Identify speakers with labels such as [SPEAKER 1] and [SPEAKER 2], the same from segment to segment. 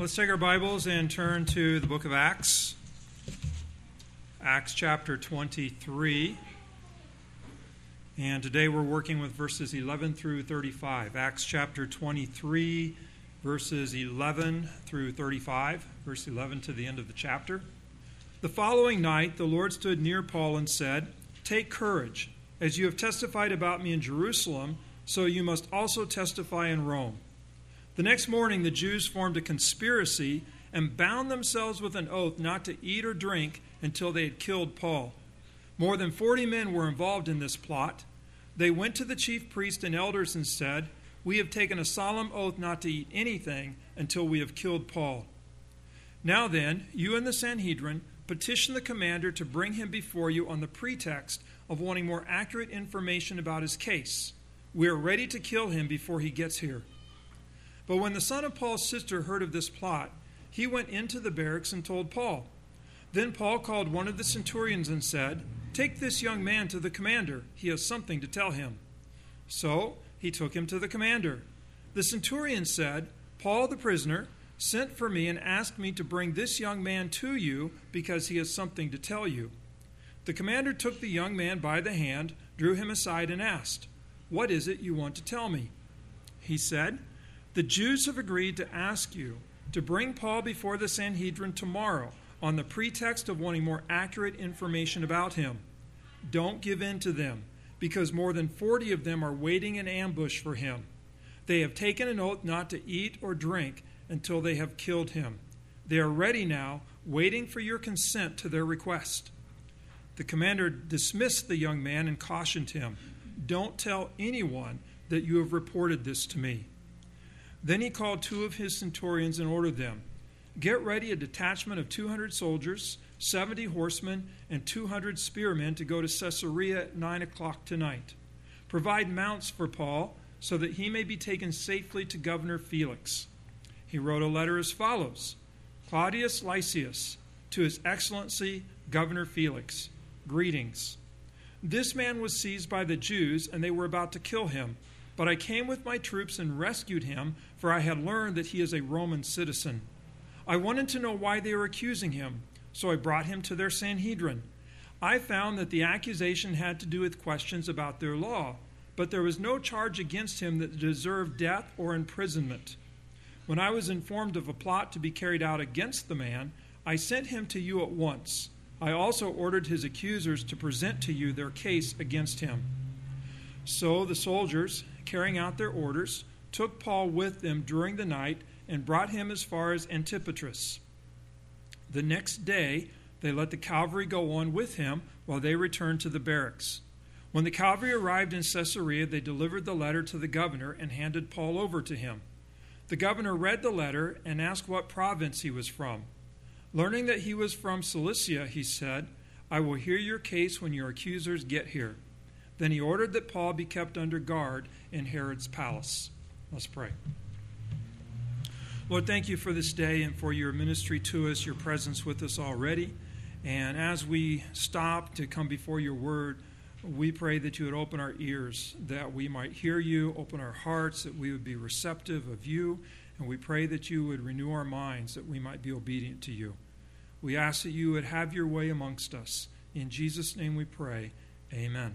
[SPEAKER 1] Let's take our Bibles and turn to the book of Acts. Acts chapter 23. And today we're working with verses 11 through 35. Acts chapter 23, verses 11 through 35. Verse 11 to the end of the chapter. The following night the Lord stood near Paul and said, "Take courage. As you have testified about me in Jerusalem, so you must also testify in Rome." The next morning the Jews formed a conspiracy and bound themselves with an oath not to eat or drink until they had killed Paul. More than 40 men were involved in this plot. They went to the chief priests and elders and said, "We have taken a solemn oath not to eat anything until we have killed Paul. Now then, you and the Sanhedrin petition the commander to bring him before you on the pretext of wanting more accurate information about his case. We are ready to kill him before he gets here." But when the son of Paul's sister heard of this plot, he went into the barracks and told Paul. Then Paul called one of the centurions and said, "Take this young man to the commander. He has something to tell him." So he took him to the commander. The centurion said, "Paul the prisoner sent for me and asked me to bring this young man to you because he has something to tell you." The commander took the young man by the hand, drew him aside and asked, "What is it you want to tell me?" He said, "The Jews have agreed to ask you to bring Paul before the Sanhedrin tomorrow on the pretext of wanting more accurate information about him. Don't give in to them, because more than 40 of them are waiting in ambush for him. They have taken an oath not to eat or drink until they have killed him. They are ready now, waiting for your consent to their request." The commander dismissed the young man and cautioned him, "Don't tell anyone that you have reported this to me." Then he called 2 of his centurions and ordered them, "Get ready a detachment of 200 soldiers, 70 horsemen, and 200 spearmen to go to Caesarea at 9 o'clock tonight. Provide mounts for Paul so that he may be taken safely to Governor Felix." He wrote a letter as follows: "Claudius Lysias, to His Excellency Governor Felix, greetings. This man was seized by the Jews, and they were about to kill him. But I came with my troops and rescued him, for I had learned that he is a Roman citizen. I wanted to know why they were accusing him, so I brought him to their Sanhedrin. I found that the accusation had to do with questions about their law, but there was no charge against him that deserved death or imprisonment. When I was informed of a plot to be carried out against the man, I sent him to you at once. I also ordered his accusers to present to you their case against him." So the soldiers, carrying out their orders, took Paul with them during the night and brought him as far as Antipatris. The next day they let the cavalry go on with him while they returned to the barracks. When the cavalry arrived in Caesarea, they delivered the letter to the governor and handed Paul over to him. The governor read the letter and asked what province he was from. Learning that he was from Cilicia, he said, "I will hear your case when your accusers get here." Then he ordered that Paul be kept under guard in Herod's palace. Let's pray. Lord, thank you for this day and for your ministry to us, your presence with us already. And as we stop to come before your word, we pray that you would open our ears, that we might hear you, open our hearts, that we would be receptive of you. And we pray that you would renew our minds, that we might be obedient to you. We ask that you would have your way amongst us. In Jesus' name we pray. Amen.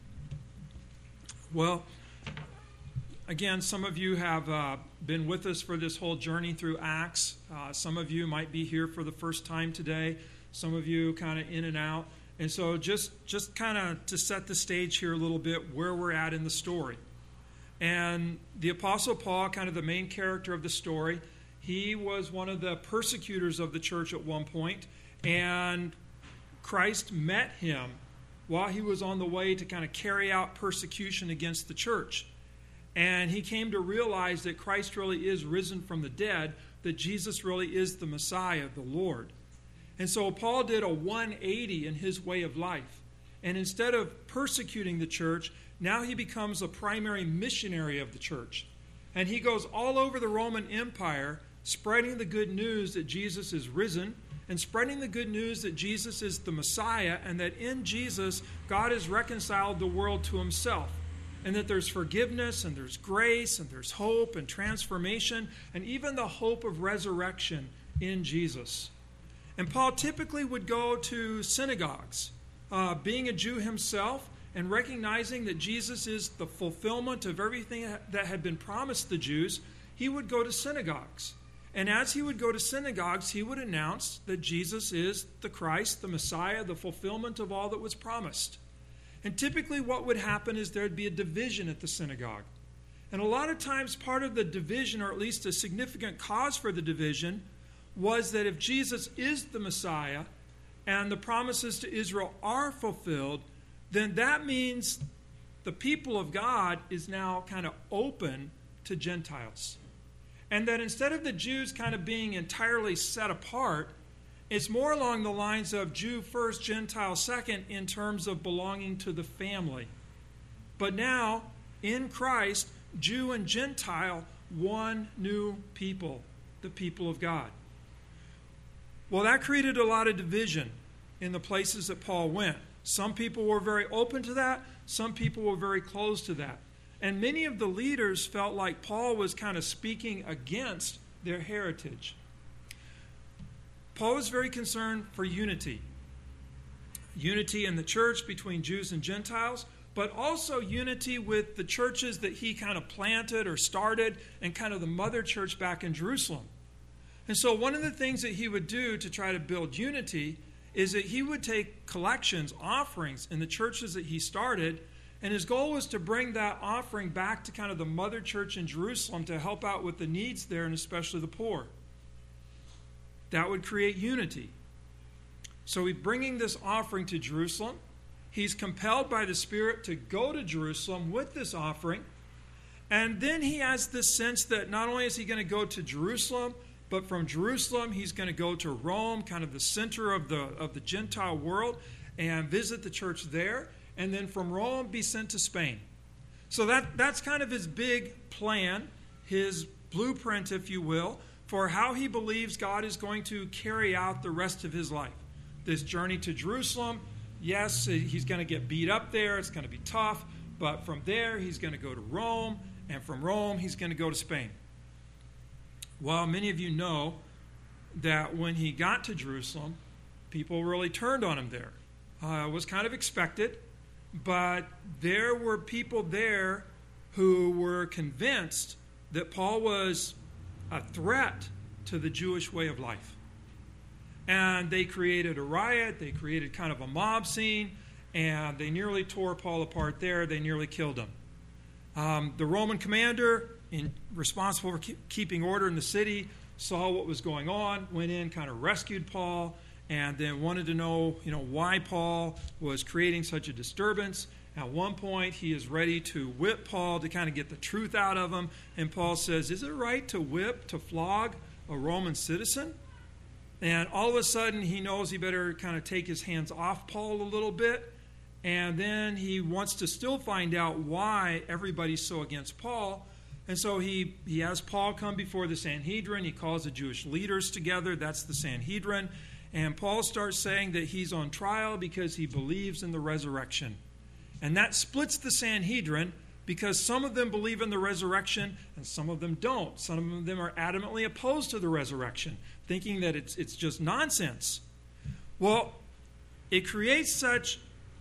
[SPEAKER 1] Well, again, some of you have been with us for this whole journey through Acts. Some of you might be here for the first time today. Some of you kind of in and out. And so just kind of to set the stage here a little bit where we're at in the story. And the Apostle Paul, kind of the main character of the story, he was one of the persecutors of the church at one point, and Christ met him while he was on the way to kind of carry out persecution against the church. And he came to realize that Christ really is risen from the dead, that Jesus really is the Messiah, the Lord. And so Paul did a 180 in his way of life. And instead of persecuting the church, now he becomes a primary missionary of the church. And he goes all over the Roman Empire, spreading the good news that Jesus is risen, and spreading the good news that Jesus is the Messiah, and that in Jesus, God has reconciled the world to himself. and that there's forgiveness and there's grace and there's hope and transformation and even the hope of resurrection in Jesus. And Paul typically would go to synagogues, being a Jew himself and recognizing that Jesus is the fulfillment of everything that had been promised the Jews. He would go to synagogues. And as he would go to synagogues, he would announce that Jesus is the Christ, the Messiah, the fulfillment of all that was promised. And typically what would happen is there'd be a division at the synagogue. And a lot of times part of the division, or at least a significant cause for the division, was that if Jesus is the Messiah and the promises to Israel are fulfilled, then that means the people of God is now kind of open to Gentiles. And that instead of the Jews kind of being entirely set apart, it's more along the lines of Jew first, Gentile second, in terms of belonging to the family. But now, in Christ, Jew and Gentile, one new people, the people of God. Well, that created a lot of division in the places that Paul went. Some people were very open to that. Some people were very closed to that. And many of the leaders felt like Paul was kind of speaking against their heritage. Paul was very concerned for unity. Unity in the church between Jews and Gentiles, but also unity with the churches that he kind of planted or started and kind of the mother church back in Jerusalem. And so one of the things that he would do to try to build unity is that he would take collections, offerings in the churches that he started, and his goal was to bring that offering back to kind of the mother church in Jerusalem to help out with the needs there, and especially the poor. That would create unity. So he's bringing this offering to Jerusalem. He's compelled by the Spirit to go to Jerusalem with this offering. And then he has this sense that not only is he going to go to Jerusalem, but from Jerusalem he's going to go to Rome, kind of the center of the Gentile world, and visit the church there. And then from Rome be sent to Spain. So that's kind of his big plan, his blueprint, if you will, for how he believes God is going to carry out the rest of his life. This journey to Jerusalem, yes, he's going to get beat up there. It's going to be tough. But from there, he's going to go to Rome. And from Rome, he's going to go to Spain. Well, many of you know that when he got to Jerusalem, people really turned on him there. It was kind of expected. But there were people there who were convinced that Paul was a threat to the Jewish way of life. And they created a riot, they created kind of a mob scene, and they nearly tore Paul apart there. They nearly killed him. The Roman commander, responsible for keeping order in the city, saw what was going on, went in, kind of rescued Paul, and then wanted to know, why Paul was creating such a disturbance. At one point, he is ready to whip Paul to kind of get the truth out of him. And Paul says, is it right to whip, to flog a Roman citizen? And all of a sudden, he knows he better kind of take his hands off Paul a little bit. And then he wants to still find out why everybody's so against Paul. And so he has Paul come before the Sanhedrin. He calls the Jewish leaders together. That's the Sanhedrin. And Paul starts saying that he's on trial because he believes in the resurrection. And that splits the Sanhedrin because some of them believe in the resurrection and some of them don't. Some of them are adamantly opposed to the resurrection, thinking that it's just nonsense. Well, it creates such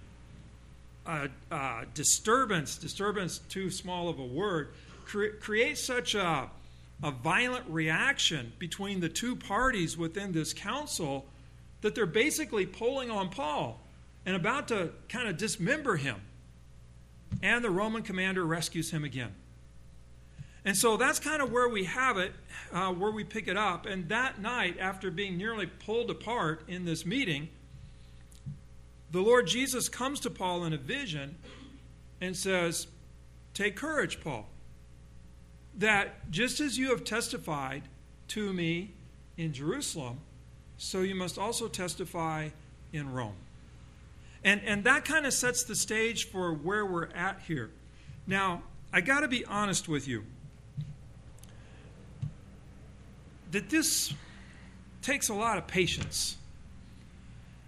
[SPEAKER 1] a disturbance, too small of a word, creates such a violent reaction between the two parties within this council that they're basically pulling on Paul and about to kind of dismember him. And the Roman commander rescues him again. And so that's kind of where we have it, where we pick it up. And that night, after being nearly pulled apart in this meeting, the Lord Jesus comes to Paul in a vision and says, take courage, Paul, that just as you have testified to me in Jerusalem, so you must also testify in Rome. And that kind of sets the stage for where we're at here. Now, I got to be honest with you that this takes a lot of patience.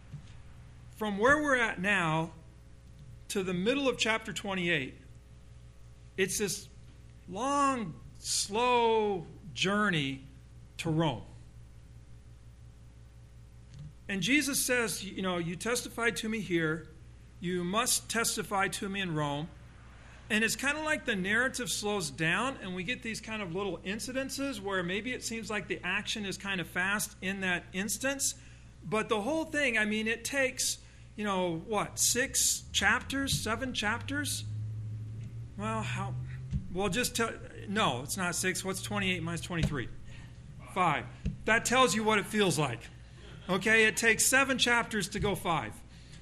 [SPEAKER 1] From where we're at now to the middle of chapter 28, it's this long, slow journey to Rome. And Jesus says, you testified to me here, you must testify to me in Rome. And it's kind of like the narrative slows down and we get these kind of little incidences where maybe it seems like the action is kind of fast in that instance. But the whole thing, it takes, 6 chapters, 7 chapters? Well, no, it's not 6. What's 28 minus 23? 5. That tells you what it feels like. Okay, it takes 7 chapters to go 5.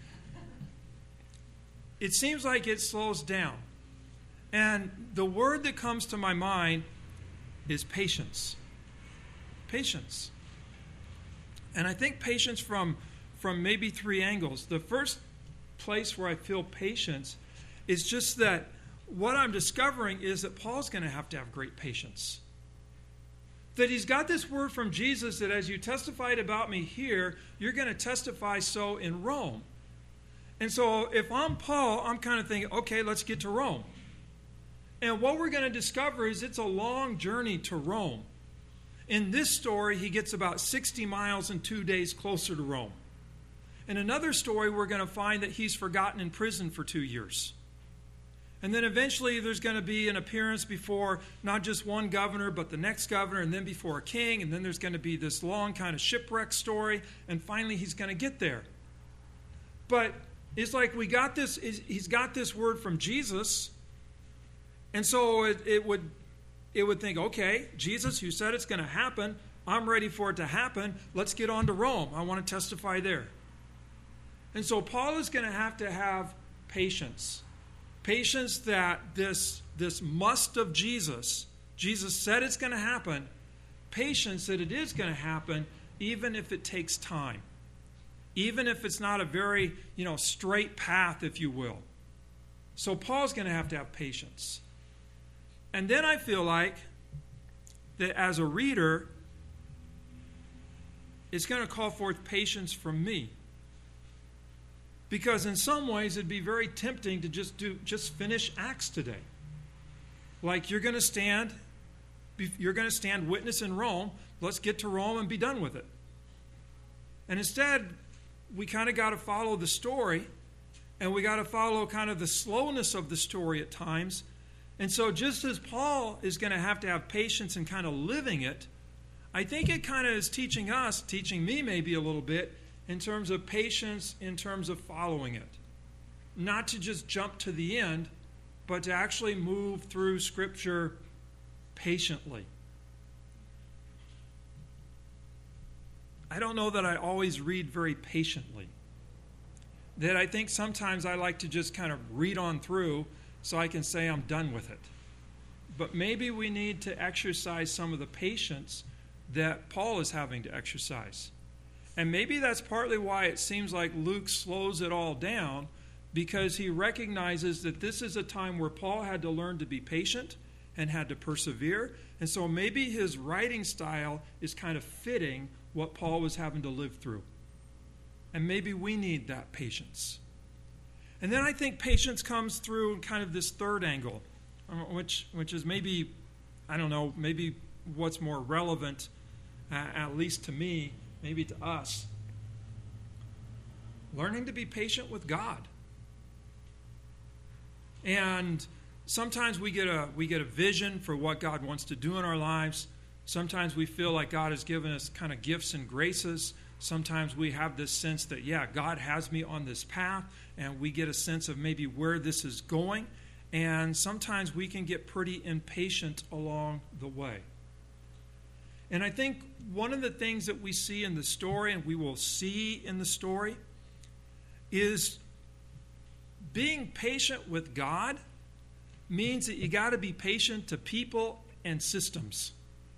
[SPEAKER 1] It seems like it slows down. And the word that comes to my mind is patience. Patience. And I think patience from maybe 3 angles. The first place where I feel patience is just that what I'm discovering is that Paul's going to have great patience. That he's got this word from Jesus that as you testified about me here, you're going to testify so in Rome. And so if I'm Paul, I'm kind of thinking, okay, let's get to Rome. And what we're going to discover is it's a long journey to Rome. In this story, he gets about 60 miles in 2 days closer to Rome. In another story, we're going to find that he's forgotten in prison for 2 years. And then eventually there's going to be an appearance before not just one governor, but the next governor, and then before a king, and then there's going to be this long kind of shipwreck story, and finally he's going to get there. But it's like he's got this word from Jesus, and so it would think, okay, Jesus, you said it's going to happen. I'm ready for it to happen. Let's get on to Rome. I want to testify there. And so Paul is going to have patience. Patience that this must of Jesus said it's going to happen. Patience that it is going to happen even if it takes time. Even if it's not a very, straight path, if you will. So Paul's going to have patience. And then I feel like that as a reader, it's going to call forth patience from me. Because in some ways it'd be very tempting to just finish Acts today. Like you're going to stand witness in Rome. Let's get to Rome and be done with it. And instead, we kind of got to follow the story, and we got to follow kind of the slowness of the story at times. And so just as Paul is going to have patience in kind of living it, I think it kind of is teaching me maybe a little bit, in terms of patience, in terms of following it. Not to just jump to the end, but to actually move through Scripture patiently. I don't know that I always read very patiently. That I think sometimes I like to just kind of read on through so I can say I'm done with it. But maybe we need to exercise some of the patience that Paul is having to exercise. And maybe that's partly why it seems like Luke slows it all down, because he recognizes that this is a time where Paul had to learn to be patient and had to persevere. And so maybe his writing style is kind of fitting what Paul was having to live through. And maybe we need that patience. And then I think patience comes through kind of this third angle, which is maybe, I don't know, maybe what's more relevant, at least to me, maybe to us. Learning to be patient with God. And sometimes we get a vision for what God wants to do in our lives. Sometimes we feel like God has given us kind of gifts and graces. Sometimes we have this sense that, God has me on this path, and we get a sense of maybe where this is going. And sometimes we can get pretty impatient along the way. And I think one of the things that we see in the story, and we will see in the story, is being patient with God means that you got to be patient to people and systems.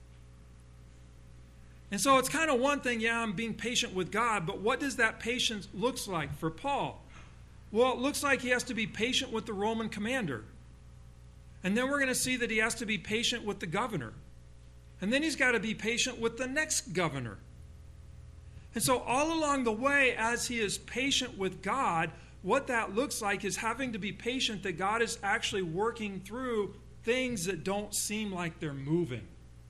[SPEAKER 1] And so it's kind of one thing, I'm being patient with God, but what does that patience look like for Paul? Well, it looks like he has to be patient with the Roman commander. And then we're going to see that he has to be patient with the governor. And then he's got to be patient with the next governor. And so all along the way, as he is patient with God, what that looks like is having to be patient that God is actually working through things that don't seem like they're moving.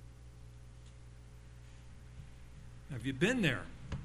[SPEAKER 1] Have you been there?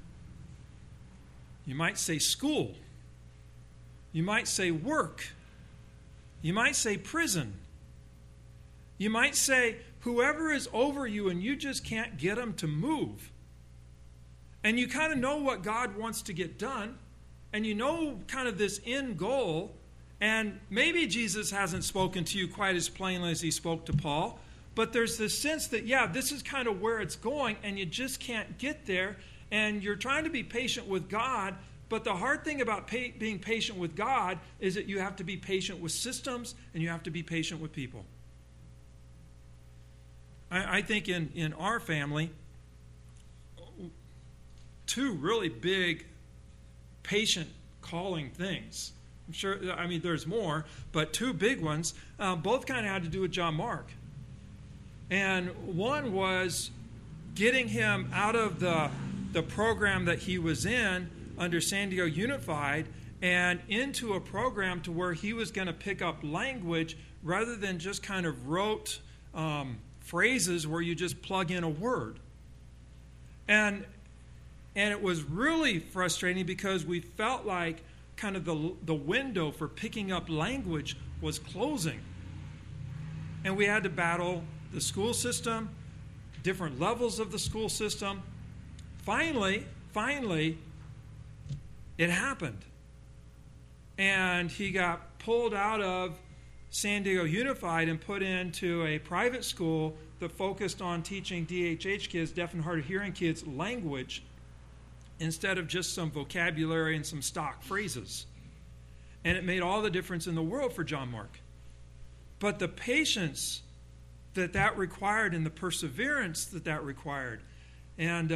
[SPEAKER 1] You might say school. You might say work. You might say prison. You might say whoever is over you and you just can't get them to move. And you kind of know what God wants to get done. And you know kind of this end goal. And maybe Jesus hasn't spoken to you quite as plainly as he spoke to Paul. But there's this sense that, yeah, this is kind of where it's going. And you just can't get there. And you're trying to be patient with God. But the hard thing about being patient with God is that you have to be patient with systems and you have to be patient with people. I think in our family, two really big patient calling things. I'm sure, there's more, but two big ones, both kind of had to do with John Mark. And one was getting him out of the program that he was in under San Diego Unified and into a program to where he was going to pick up language rather than just kind of rote phrases where you just plug in a word. And it was really frustrating because we felt like kind of the window for picking up language was closing. And we had to battle the school system, different levels of the school system. Finally, it happened. And he got pulled out of San Diego Unified and put into a private school that focused on teaching DHH kids, deaf and hard of hearing kids, language instead of just some vocabulary and some stock phrases. And it made all the difference in the world for John Mark. But the patience that required and the perseverance that required, and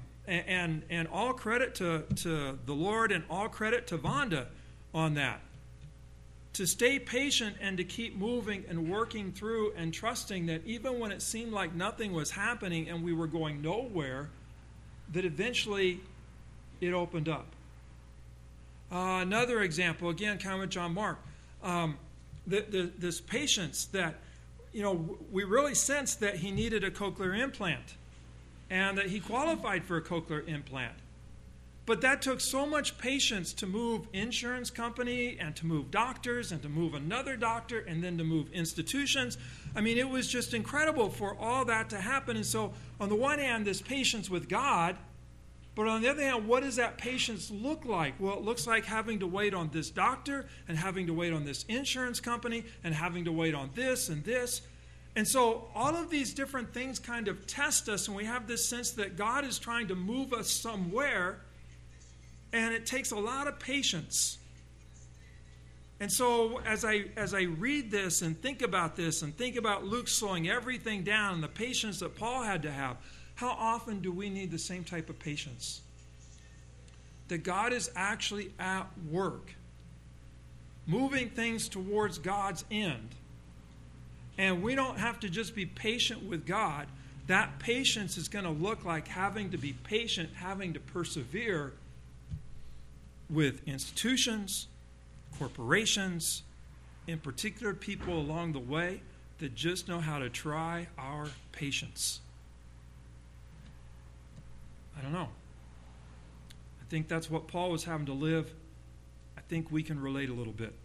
[SPEAKER 1] all credit to the Lord and all credit to Vonda on that. To stay patient and to keep moving and working through and trusting that even when it seemed like nothing was happening and we were going nowhere, that eventually it opened up. Another example, again, kind of with John Mark. This patience that, we really sensed that he needed a cochlear implant and that he qualified for a cochlear implant. But that took so much patience to move insurance company and to move doctors and to move another doctor and then to move institutions. It was just incredible for all that to happen. And so on the one hand, this patience with God, but on the other hand, what does that patience look like? Well, it looks like having to wait on this doctor and having to wait on this insurance company and having to wait on this and this. And so all of these different things kind of test us, and we have this sense that God is trying to move us somewhere, and it takes a lot of patience. And so as I read this and think about Luke slowing everything down and the patience that Paul had to have, how often do we need the same type of patience? That God is actually at work, moving things towards God's end. And we don't have to just be patient with God. That patience is going to look like having to be patient, having to persevere with institutions, corporations, in particular people along the way that just know how to try our patience. I don't know. I think that's what Paul was having to live. I think we can relate a little bit.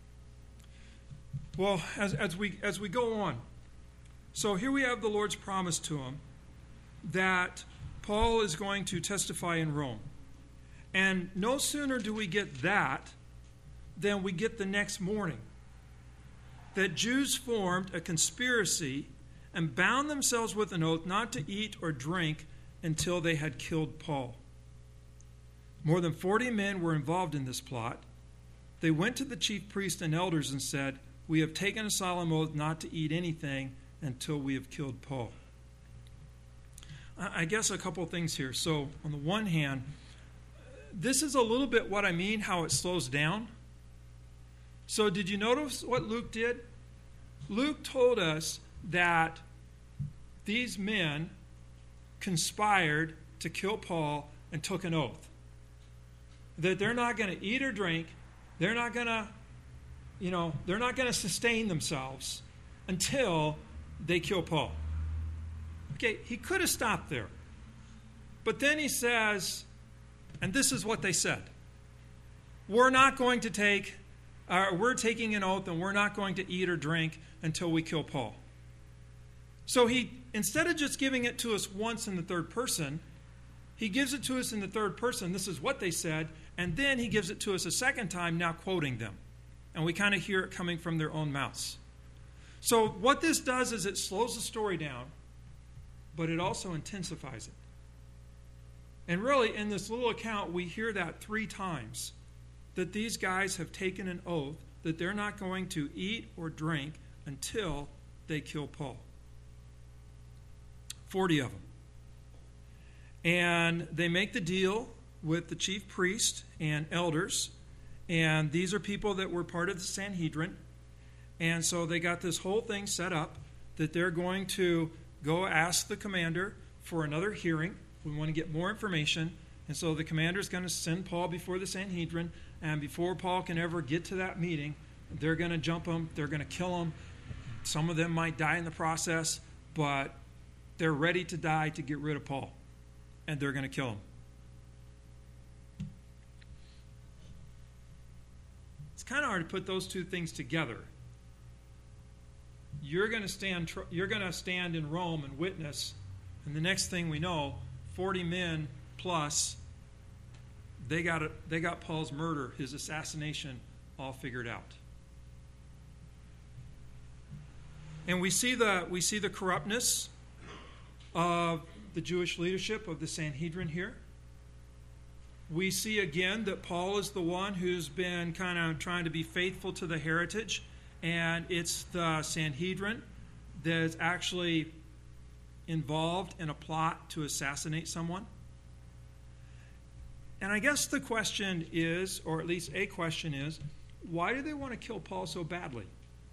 [SPEAKER 1] Well, as we go on, so here we have the Lord's promise to him that Paul is going to testify in Rome. And no sooner do we get that than we get the next morning that Jews formed a conspiracy and bound themselves with an oath not to eat or drink until they had killed Paul. More than 40 men were involved in this plot. They went to the chief priests and elders and said, "We have taken a solemn oath not to eat anything until we have killed Paul." I guess a couple of things here. So on the one hand, this is a little bit what I mean, how it slows down. So did you notice what Luke did? Luke told us that these men conspired to kill Paul and took an oath. That they're not going to eat or drink. They're not going to, they're not going to sustain themselves until they kill Paul. Okay, he could have stopped there. But then he says, and this is what they said, we're taking an oath and we're not going to eat or drink until we kill Paul. So he, instead of just giving it to us once in the third person, he gives it to us in the third person. This is what they said. And then he gives it to us a second time, now quoting them. And we kind of hear it coming from their own mouths. So what this does is it slows the story down, but it also intensifies it. And really, in this little account, we hear that 3 times, that these guys have taken an oath that they're not going to eat or drink until they kill Paul. 40 of them. And they make the deal with the chief priest and elders. And these are people that were part of the Sanhedrin. And so they got this whole thing set up that they're going to go ask the commander for another hearing. We want to get more information. And so the commander is going to send Paul before the Sanhedrin. And before Paul can ever get to that meeting, they're going to jump him. They're going to kill him. Some of them might die in the process, but they're ready to die to get rid of Paul. And they're going to kill him. It's kind of hard to put those two things together. You're going to stand in Rome and witness, and the next thing we know, 40 men plus, they got Paul's murder, his assassination, all figured out. And we see the corruptness of the Jewish leadership of the Sanhedrin here. We see again that Paul is the one who's been kind of trying to be faithful to the heritage, and it's the Sanhedrin that is actually involved in a plot to assassinate someone. And I guess the question is, or at least a question is, why do they want to kill Paul so badly?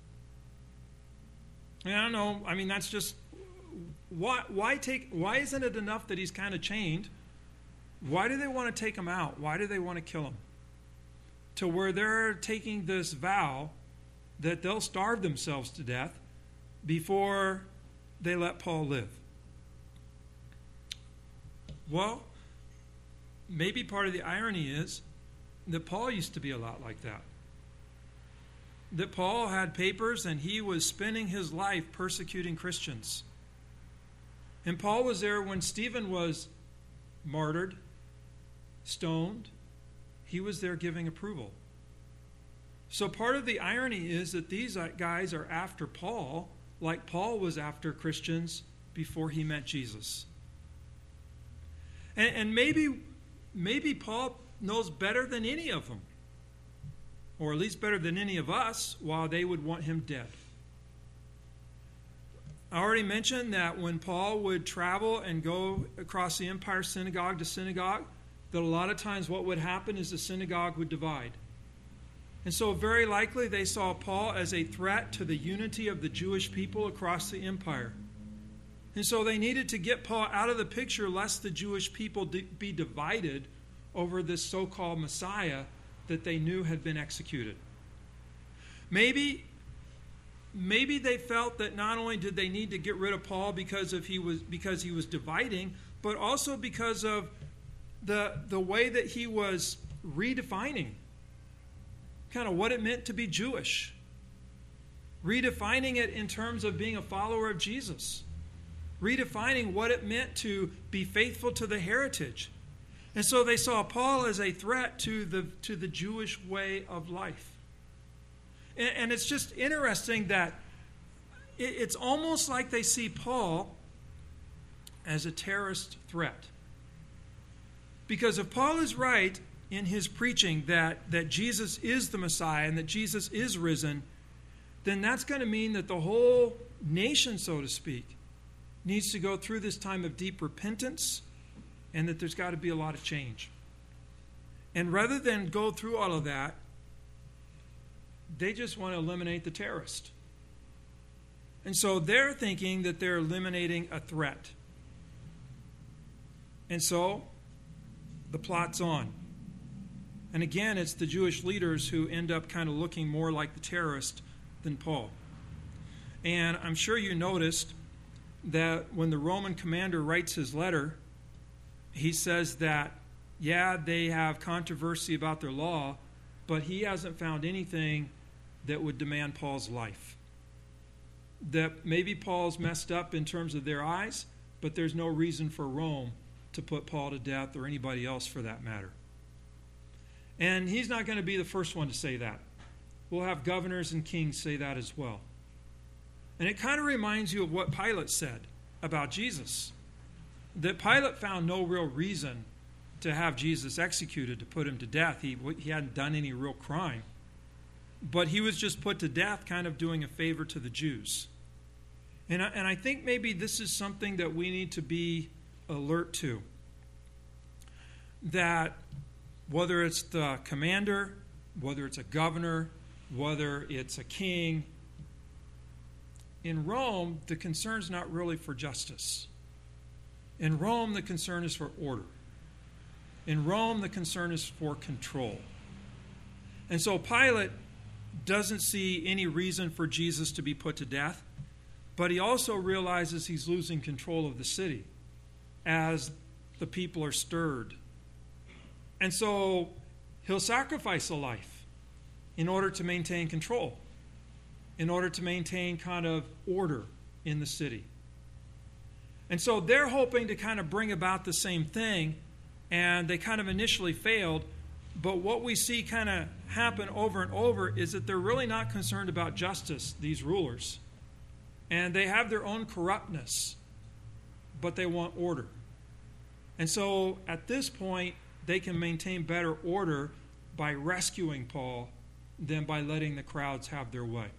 [SPEAKER 1] And I don't know, I mean, that's just, why isn't it enough that he's kind of chained? Why do they want to take him out? Why do they want to kill him? To where they're taking this vow that they'll starve themselves to death before they let Paul live. Well, maybe part of the irony is that Paul used to be a lot like that. That Paul had papers and he was spending his life persecuting Christians. And Paul was there when Stephen was martyred, stoned. He was there giving approval. So part of the irony is that these guys are after Paul, like Paul was after Christians before he met Jesus. And maybe Paul knows better than any of them, or at least better than any of us, why they would want him dead. I already mentioned that when Paul would travel and go across the empire synagogue to synagogue, that a lot of times what would happen is the synagogue would divide. And so very likely they saw Paul as a threat to the unity of the Jewish people across the empire. And so they needed to get Paul out of the picture lest the Jewish people be divided over this so-called Messiah that they knew had been executed. Maybe they felt that not only did they need to get rid of Paul because he was dividing, but also because of the way that he was redefining kind of what it meant to be Jewish. Redefining it in terms of being a follower of Jesus. Redefining what it meant to be faithful to the heritage. And so they saw Paul as a threat to the Jewish way of life. And it's just interesting that it's almost like they see Paul as a terrorist threat. Because if Paul is right in his preaching that Jesus is the Messiah and that Jesus is risen, then that's going to mean that the whole nation, so to speak, needs to go through this time of deep repentance, and that there's got to be a lot of change. And rather than go through all of that, they just want to eliminate the terrorist. And so they're thinking that they're eliminating a threat. And so the plot's on. And again, it's the Jewish leaders who end up kind of looking more like the terrorist than Paul. And I'm sure you noticed that when the Roman commander writes his letter, he says that, yeah, they have controversy about their law, but he hasn't found anything that would demand Paul's life. That maybe Paul's messed up in terms of their eyes, but there's no reason for Rome to put Paul to death or anybody else for that matter. And he's not going to be the first one to say that. We'll have governors and kings say that as well. And it kind of reminds you of what Pilate said about Jesus. That Pilate found no real reason to have Jesus executed, to put him to death. He hadn't done any real crime. But he was just put to death, kind of doing a favor to the Jews. And I think maybe this is something that we need to be alert to. That whether it's the commander, whether it's a governor, whether it's a king, in Rome, the concern is not really for justice. In Rome, the concern is for order. In Rome, the concern is for control. And so Pilate doesn't see any reason for Jesus to be put to death, but he also realizes he's losing control of the city as the people are stirred. And so he'll sacrifice a life in order to maintain control, in order to maintain kind of order in the city. And so they're hoping to kind of bring about the same thing, and they kind of initially failed. But what we see kind of happen over and over is that they're really not concerned about justice, these rulers. And they have their own corruptness, but they want order. And so at this point, they can maintain better order by rescuing Paul than by letting the crowds have their way.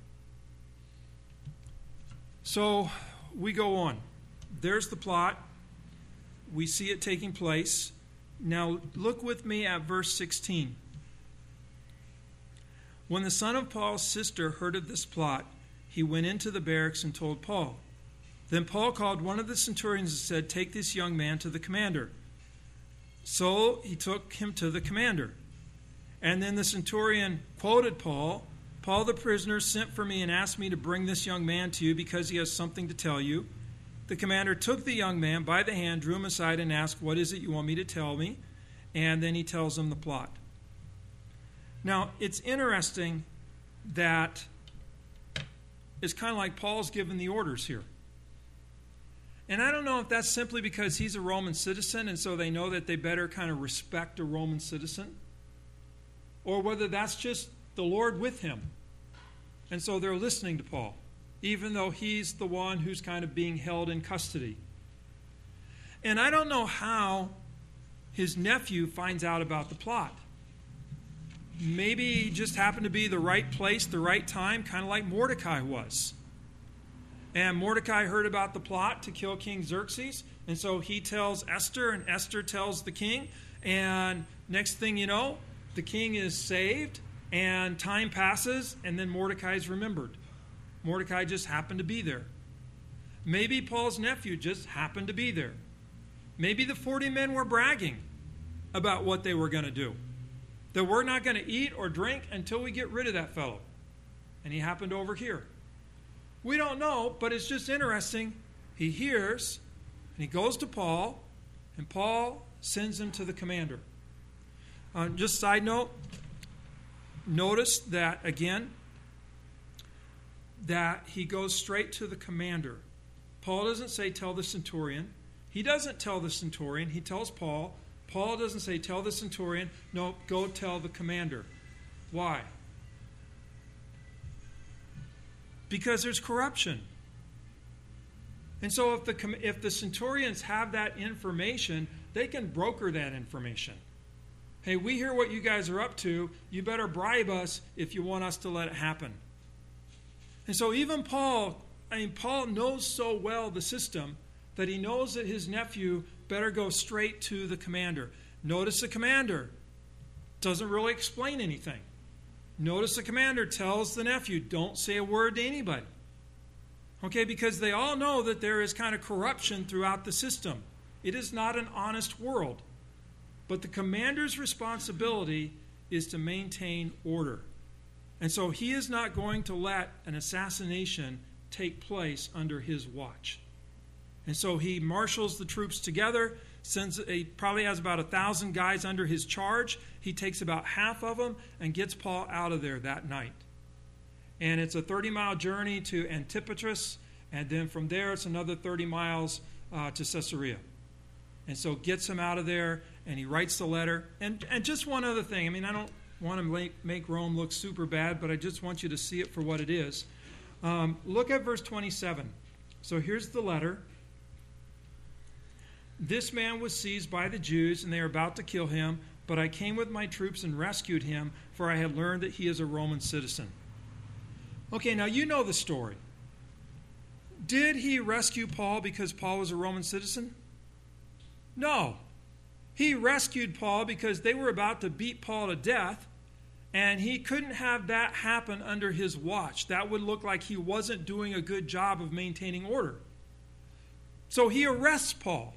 [SPEAKER 1] So we go on. There's the plot. We see it taking place. Now look with me at verse 16. When the son of Paul's sister heard of this plot, he went into the barracks and told Paul. Then Paul called one of the centurions and said, "Take this young man to the commander." So he took him to the commander. And then the centurion quoted Paul, "Paul the prisoner sent for me and asked me to bring this young man to you because he has something to tell you." The commander took the young man by the hand, drew him aside, and asked, "What is it you want me to tell me?" And then he tells him the plot. Now, it's interesting that it's kind of like Paul's given the orders here. And I don't know if that's simply because he's a Roman citizen and so they know that they better kind of respect a Roman citizen, or whether that's just the Lord with him. And so they're listening to Paul, even though he's the one who's kind of being held in custody. And I don't know how his nephew finds out about the plot. Maybe he just happened to be the right place, the right time, kind of like Mordecai was. And Mordecai heard about the plot to kill King Xerxes, and so he tells Esther, and Esther tells the king, and next thing you know, the king is saved, and time passes, and then Mordecai is remembered. Mordecai just happened to be there. Maybe Paul's nephew just happened to be there. Maybe the 40 men were bragging about what they were going to do. That we're not going to eat or drink until we get rid of that fellow. And he happened over here. We don't know, but it's just interesting. He hears, and he goes to Paul, and Paul sends him to the commander. Just side note, notice that, again, that he goes straight to the commander. Paul doesn't say, "Tell the centurion." He doesn't tell the centurion. He tells Paul. Paul doesn't say, "Tell the centurion." No, go tell the commander. Why? Because there's corruption. And so if the centurions have that information, they can broker that information. Hey, we hear what you guys are up to. You better bribe us if you want us to let it happen. And so even Paul knows so well the system that he knows that his nephew better go straight to the commander. Notice the commander doesn't really explain anything. Notice the commander tells the nephew, "Don't say a word to anybody." Okay, because they all know that there is kind of corruption throughout the system. It is not an honest world. But the commander's responsibility is to maintain order. And so he is not going to let an assassination take place under his watch. And so he marshals the troops together, he probably has about 1,000 guys under his charge. He takes about half of them and gets Paul out of there that night. And it's a 30-mile journey to Antipatris, and then from there it's another 30 miles to Caesarea. And so gets him out of there, and he writes the letter. And just one other thing. I mean, I don't want to make Rome look super bad, but I just want you to see it for what it is. Look at verse 27. So here's the letter. This man was seized by the Jews, and they are about to kill him, but I came with my troops and rescued him, for I had learned that he is a Roman citizen. Okay, now you know the story. Did he rescue Paul because Paul was a Roman citizen? No. He rescued Paul because they were about to beat Paul to death, and he couldn't have that happen under his watch. That would look like he wasn't doing a good job of maintaining order. So he arrests Paul.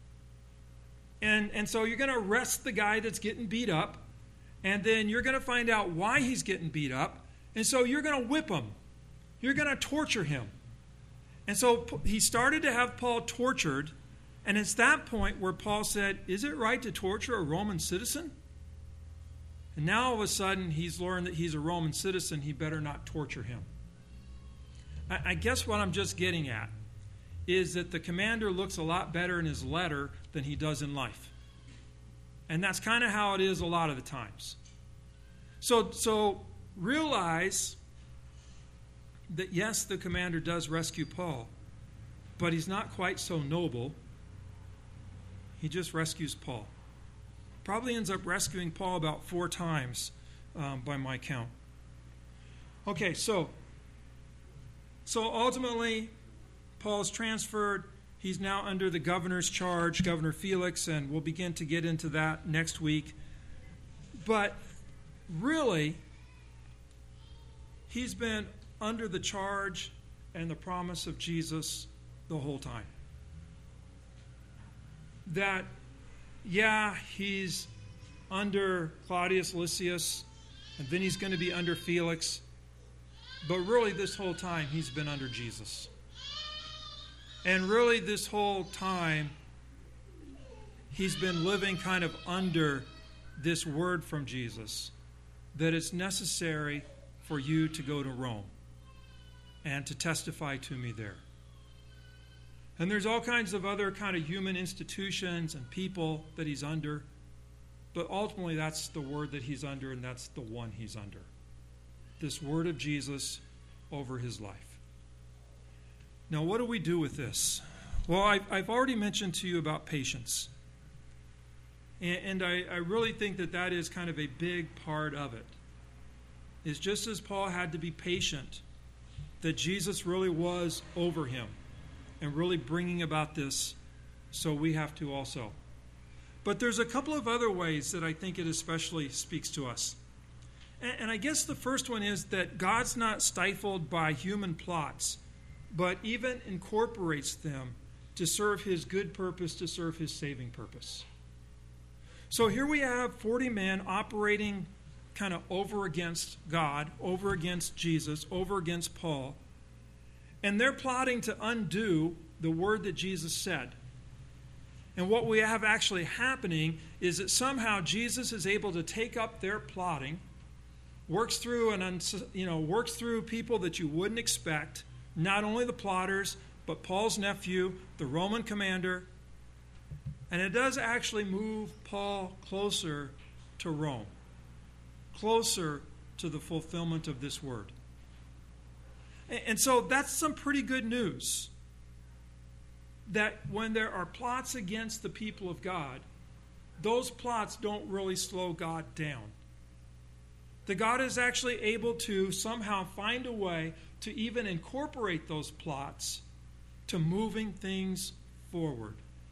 [SPEAKER 1] And so you're going to arrest the guy that's getting beat up, and then you're going to find out why he's getting beat up, and so you're going to whip him. You're going to torture him. And so he started to have Paul tortured, and it's that point where Paul said, is it right to torture a Roman citizen? And now all of a sudden he's learned that he's a Roman citizen, he better not torture him. I guess what I'm just getting at is that the commander looks a lot better in his letter than he does in life. And that's kind of how it is a lot of the times. So realize that yes, the commander does rescue Paul, but he's not quite so noble. He just rescues Paul. Probably ends up rescuing Paul about 4 times by my count. Okay, so ultimately, Paul's transferred. He's now under the governor's charge, Governor Felix, and we'll begin to get into that next week. But really, he's been under the charge and the promise of Jesus the whole time. That, yeah, he's under Claudius Lysias, and then he's going to be under Felix, but really this whole time he's been under Jesus. And really this whole time he's been living kind of under this word from Jesus that it's necessary for you to go to Rome and to testify to me there. And there's all kinds of other kind of human institutions and people that he's under, but ultimately that's the word that he's under, and that's the one he's under. This word of Jesus over his life. Now, what do we do with this? Well, I've already mentioned to you about patience. And I really think that is kind of a big part of it. Is just as Paul had to be patient, that Jesus really was over him and really bringing about this, so we have to also. But there's a couple of other ways that I think it especially speaks to us. And I guess the first one is that God's not stifled by human plots, but even incorporates them to serve his good purpose, to serve his saving purpose. So here we have 40 men operating kind of over against God, over against Jesus, over against Paul, and they're plotting to undo the word that Jesus said. And what we have actually happening is that somehow Jesus is able to take up their plotting, works through people that you wouldn't expect, not only the plotters, but Paul's nephew, the Roman commander. And it does actually move Paul closer to Rome, closer to the fulfillment of this word. And so that's some pretty good news. That when there are plots against the people of God, those plots don't really slow God down. That God is actually able to somehow find a way to even incorporate those plots to moving things forward.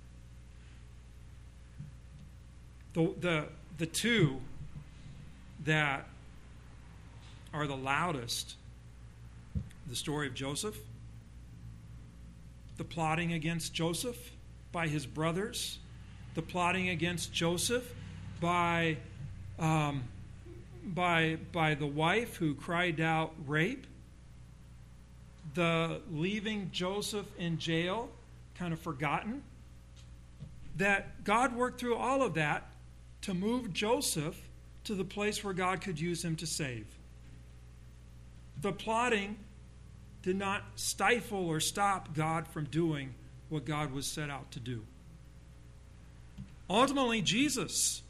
[SPEAKER 1] The two that are the loudest, the story of Joseph, the plotting against Joseph by his brothers, the plotting against Joseph by the wife who cried out rape, the leaving Joseph in jail kind of forgotten. That God worked through all of that to move Joseph to the place where God could use him to save. The plotting did not stifle or stop God from doing what God was set out to do. Ultimately, Jesus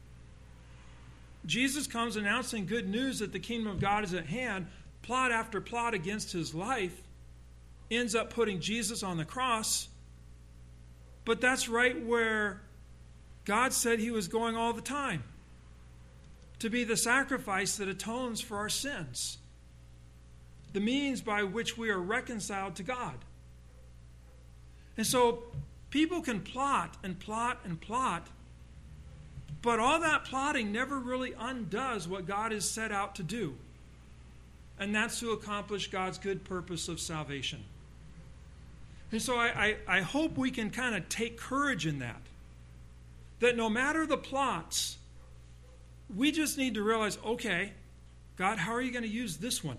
[SPEAKER 1] comes announcing good news that the kingdom of God is at hand. Plot after plot against his life ends up putting Jesus on the cross. But that's right where God said he was going all the time, to be the sacrifice that atones for our sins, the means by which we are reconciled to God. And so people can plot and plot and plot, but all that plotting never really undoes what God has set out to do, and that's to accomplish God's good purpose of salvation. And so I hope we can kind of take courage in that no matter the plots, we just need to realize, okay, God, how are you going to use this one?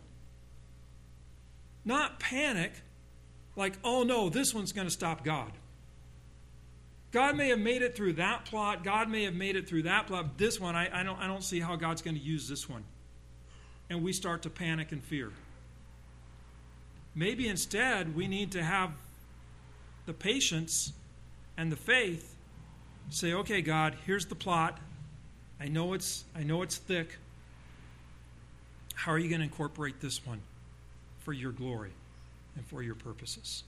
[SPEAKER 1] Not panic like, oh no, this one's going to stop God. God may have made it through that plot. God may have made it through that plot. This one, I don't see how God's going to use this one. And we start to panic and fear. Maybe instead we need to have the patience and the faith say, okay, God, here's the plot. I know it's thick. How are you going to incorporate this one for your glory and for your purposes?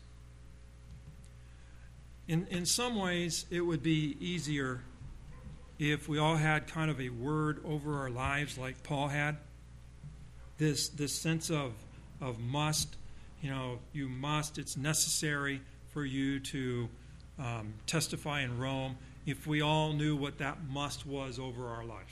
[SPEAKER 1] In some ways, it would be easier if we all had kind of a word over our lives like Paul had. This sense of must, you must, it's necessary for you to testify in Rome, if we all knew what that must was over our life.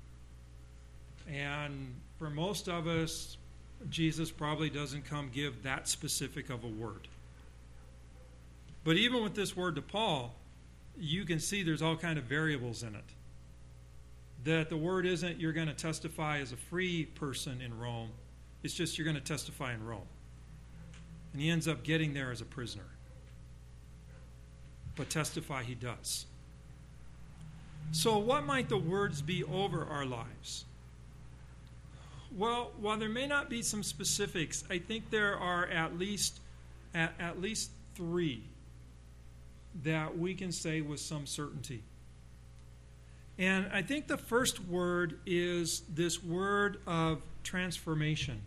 [SPEAKER 1] And for most of us, Jesus probably doesn't come give that specific of a word. But even with this word to Paul, you can see there's all kind of variables in it. That the word isn't you're going to testify as a free person in Rome. It's just you're going to testify in Rome. And he ends up getting there as a prisoner. But testify he does. So what might the words be over our lives? Well, while there may not be some specifics, I think there are at least three that we can say with some certainty. And I think the first word is this word of transformation.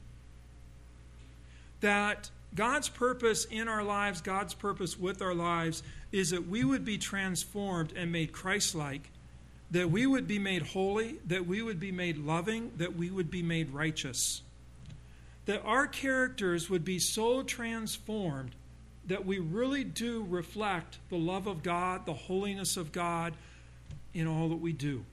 [SPEAKER 1] That God's purpose in our lives, God's purpose with our lives, is that we would be transformed and made Christ-like, that we would be made holy, that we would be made loving, that we would be made righteous. That our characters would be so transformed that we really do reflect the love of God, the holiness of God in all that we do.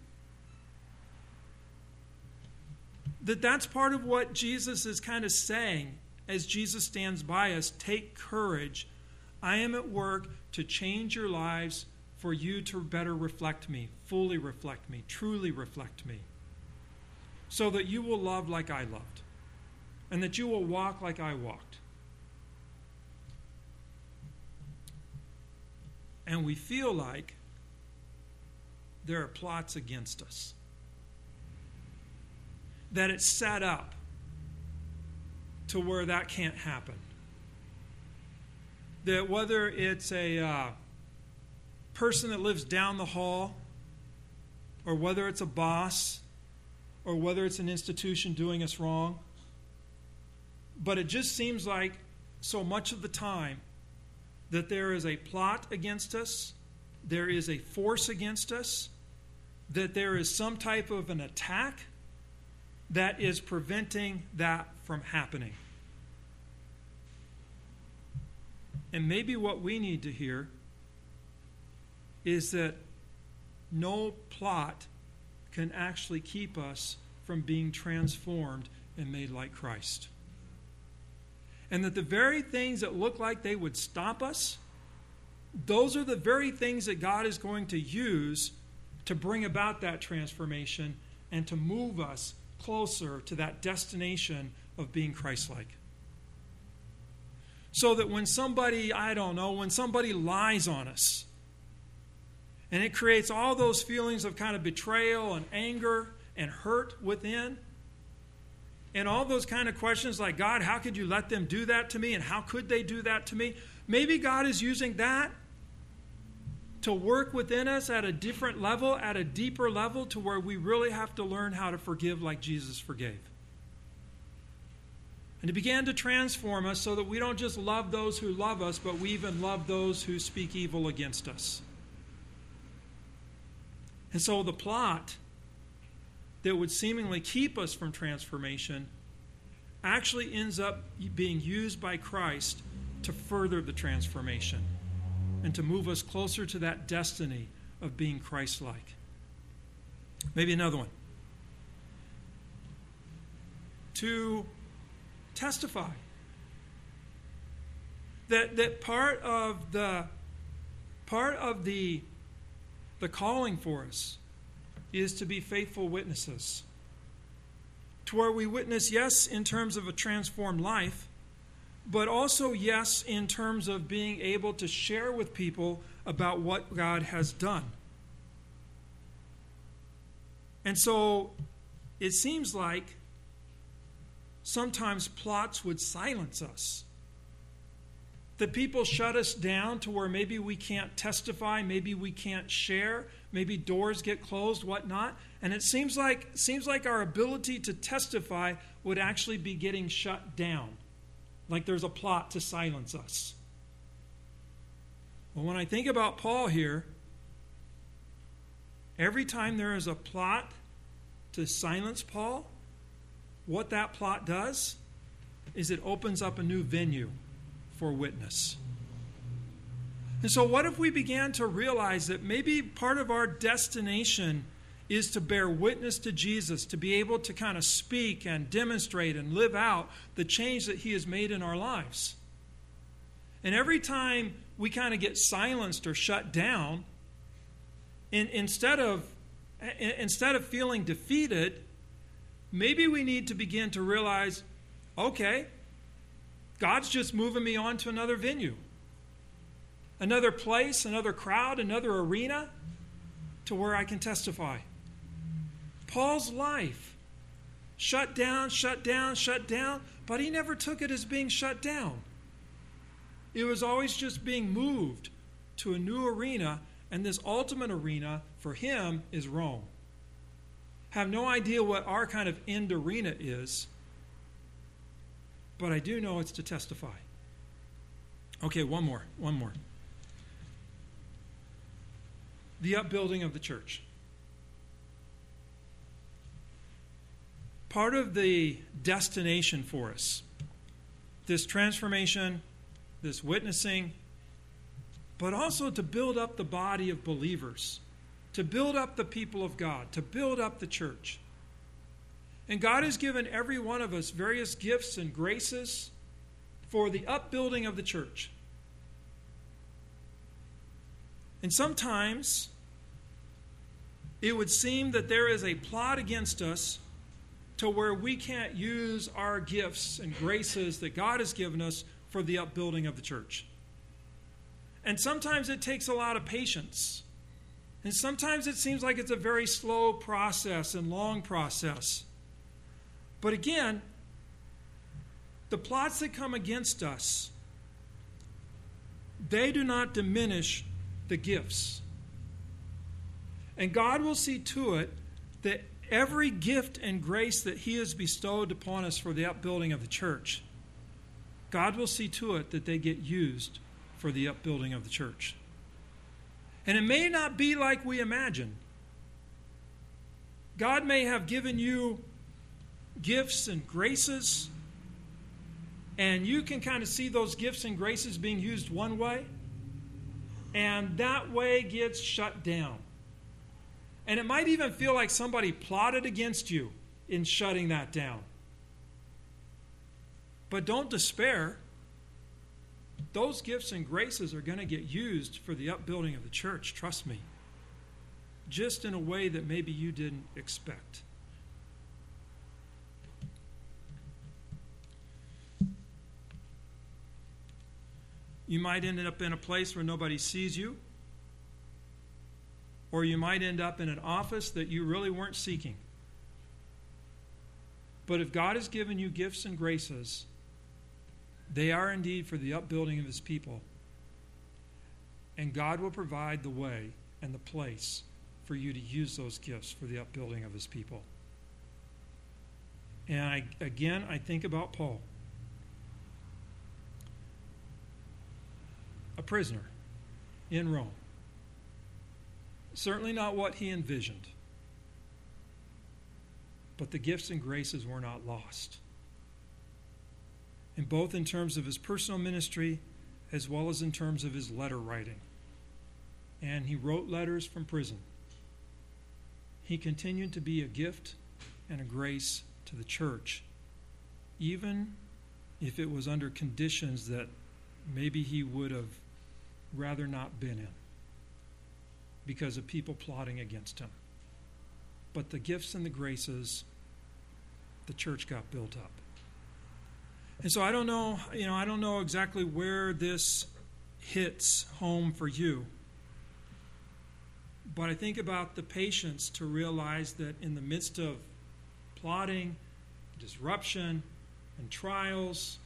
[SPEAKER 1] That's part of what Jesus is kind of saying as Jesus stands by us. Take courage. I am at work to change your lives for you to better reflect me, fully reflect me, truly reflect me, so that you will love like I loved, and that you will walk like I walked. And we feel like there are plots against us, that it's set up to where that can't happen. That whether it's a person that lives down the hall, or whether it's a boss, or whether it's an institution doing us wrong, but it just seems like so much of the time that there is a plot against us, there is a force against us, that there is some type of an attack that is preventing that from happening. And maybe what we need to hear is that no plot can actually keep us from being transformed and made like Christ. And that the very things that look like they would stop us, those are the very things that God is going to use to bring about that transformation and to move us closer to that destination of being Christ-like. so that when somebody, when somebody lies on us, and it creates all those feelings of kind of betrayal and anger and hurt within, and all those kind of questions like, God, how could you let them do that to me? And how could they do that to me? Maybe God is using that to work within us at a different level, at a deeper level, to where we really have to learn how to forgive like Jesus forgave. And it began to transform us so that we don't just love those who love us, but we even love those who speak evil against us. And so the plot that would seemingly keep us from transformation actually ends up being used by Christ to further the transformation and to move us closer to that destiny of being Christ-like. Maybe another one. To testify. That part of the calling for us is to be faithful witnesses. To where we witness, yes, in terms of a transformed life, but also, yes, in terms of being able to share with people about what God has done. And so it seems like sometimes plots would silence us. That people shut us down to where maybe we can't testify, maybe we can't share, maybe doors get closed, whatnot. And it seems like our ability to testify would actually be getting shut down. Like there's a plot to silence us. Well, when I think about Paul here, every time there is a plot to silence Paul, what that plot does is it opens up a new venue for witness. And so what if we began to realize that maybe part of our destination is to bear witness to Jesus, to be able to kind of speak and demonstrate and live out the change that he has made in our lives. And every time we kind of get silenced or shut down, instead of feeling defeated, maybe we need to begin to realize, okay, God's just moving me on to another venue, another place, another crowd, another arena to where I can testify. Paul's life, shut down, but he never took it as being shut down. It was always just being moved to a new arena, and this ultimate arena for him is Rome. Have no idea what our kind of end arena is, but I do know it's to testify. Okay, one more. The upbuilding of the church. Part of the destination for us, this transformation, this witnessing, but also to build up the body of believers, to build up the people of God, to build up the church. And God has given every one of us various gifts and graces for the upbuilding of the church. And sometimes it would seem that there is a plot against us to where we can't use our gifts and graces that God has given us for the upbuilding of the church. And sometimes it takes a lot of patience. And sometimes it seems like it's a very slow process and long process. But again, the plots that come against us, they do not diminish the gifts. And God will see to it that every gift and grace that he has bestowed upon us for the upbuilding of the church, God will see to it that they get used for the upbuilding of the church. And it may not be like we imagine. God may have given you gifts and graces, and you can kind of see those gifts and graces being used one way, and that way gets shut down. And it might even feel like somebody plotted against you in shutting that down. But don't despair. Those gifts and graces are going to get used for the upbuilding of the church, trust me. Just in a way that maybe you didn't expect. You might end up in a place where nobody sees you. Or you might end up in an office that you really weren't seeking. But if God has given you gifts and graces, they are indeed for the upbuilding of his people. And God will provide the way and the place for you to use those gifts for the upbuilding of his people. And I think about Paul, a prisoner in Rome. Certainly not what he envisioned. But the gifts and graces were not lost. And both in terms of his personal ministry as well as in terms of his letter writing. And he wrote letters from prison. He continued to be a gift and a grace to the church, even if it was under conditions that maybe he would have rather not been in because of people plotting against him. But the gifts and the graces, the church got built up. And so I don't know exactly where this hits home for you. But I think about the patience to realize that in the midst of plotting, disruption, and trials,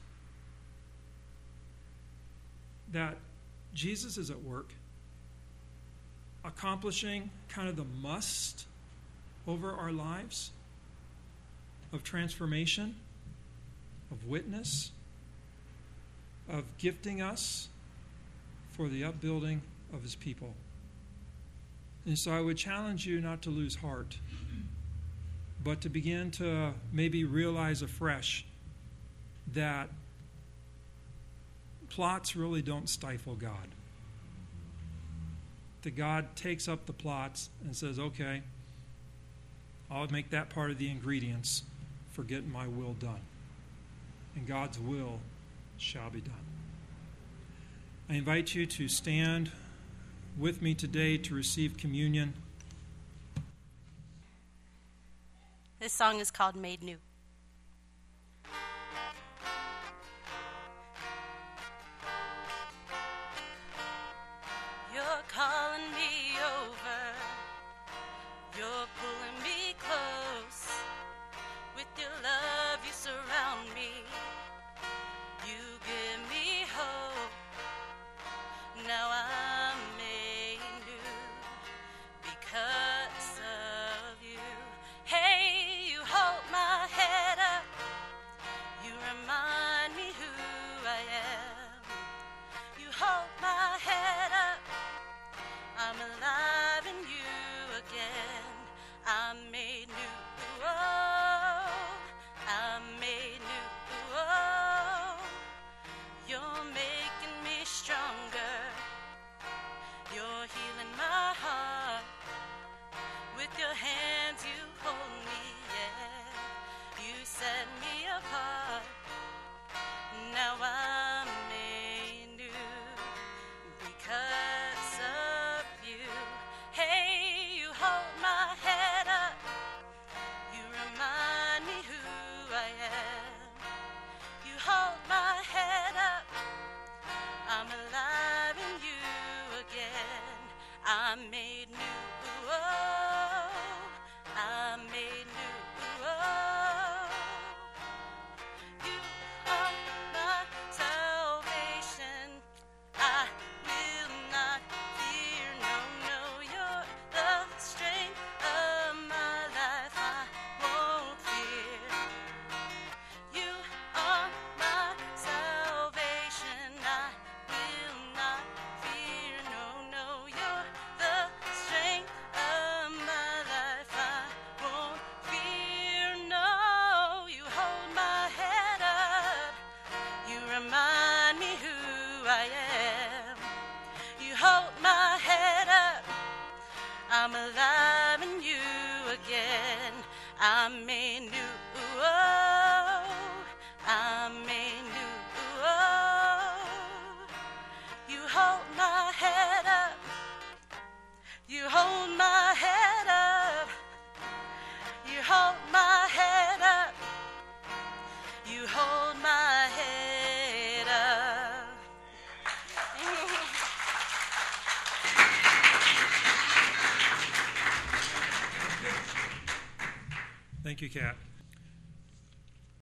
[SPEAKER 1] that Jesus is at work, accomplishing kind of the must over our lives of transformation, of witness, of gifting us for the upbuilding of his people. And so I would challenge you not to lose heart, but to begin to maybe realize afresh that plots really don't stifle God. That God takes up the plots and says, okay, I'll make that part of the ingredients for getting my will done. And God's will shall be done. I invite you to stand with me today to receive communion.
[SPEAKER 2] This song is called Made New. You're calling me over. You're pulling me close. With your love, you surround me. You give me hope. Now I'm made new because of you. Hey, you hold my head up. You remind me who I am. You hold my head up. I'm alive in you again. I'm made new. Oh, I'm made new. Oh, you're making me stronger. You're healing my heart. With your hands you hold me, yeah. You set me apart. Now I'm made new because of you. Hey, you hold my head up. You remind me who I am. You hold my head up. I'm alive in you again. I'm made new. Oh, I'm made new. Oh, you are my salvation. I will not fear. No, no, you're the strength of my life. I won't fear. You are my salvation. I will not fear. No, no, you're the strength of my life. I won't fear. No, you hold my head up. You remind me who I am. You hold my head up. I'm alive in you again. I'm made new. Oh, I'm made new. Oh, you hold my head up. You hold my head up. You hold my head up. You hold my head up.
[SPEAKER 1] Thank you, Kat.